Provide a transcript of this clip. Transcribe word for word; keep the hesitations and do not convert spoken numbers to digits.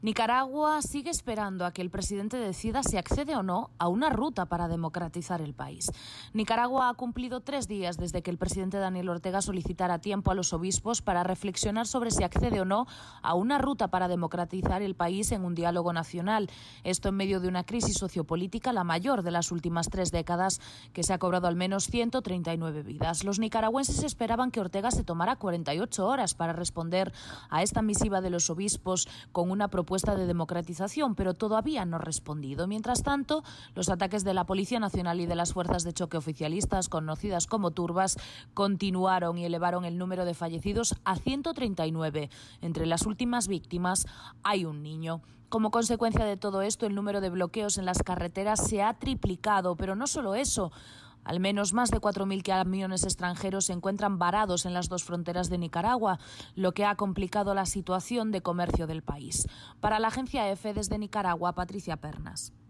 Nicaragua sigue esperando a que el presidente decida si accede o no a una ruta para democratizar el país. Nicaragua ha cumplido tres días desde que el presidente Daniel Ortega solicitara tiempo a los obispos para reflexionar sobre si accede o no a una ruta para democratizar el país en un diálogo nacional. Esto en medio de una crisis sociopolítica, la mayor de las últimas tres décadas, que se ha cobrado al menos ciento treinta y nueve vidas. Los nicaragüenses esperaban que Ortega se tomara cuarenta y ocho horas para responder a esta misiva de los obispos con una propuesta de democratización, pero todavía no ha respondido. Mientras tanto, los ataques de la Policía Nacional y de las fuerzas de choque oficialistas, conocidas como turbas, continuaron y elevaron el número de fallecidos a ciento treinta y nueve. Entre las últimas víctimas hay un niño. Como consecuencia de todo esto, el número de bloqueos en las carreteras se ha triplicado, pero no solo eso. Al menos más de cuatro mil camiones extranjeros se encuentran varados en las dos fronteras de Nicaragua, lo que ha complicado la situación de comercio del país. Para la agencia EFE, desde Nicaragua, Patricia Pernas.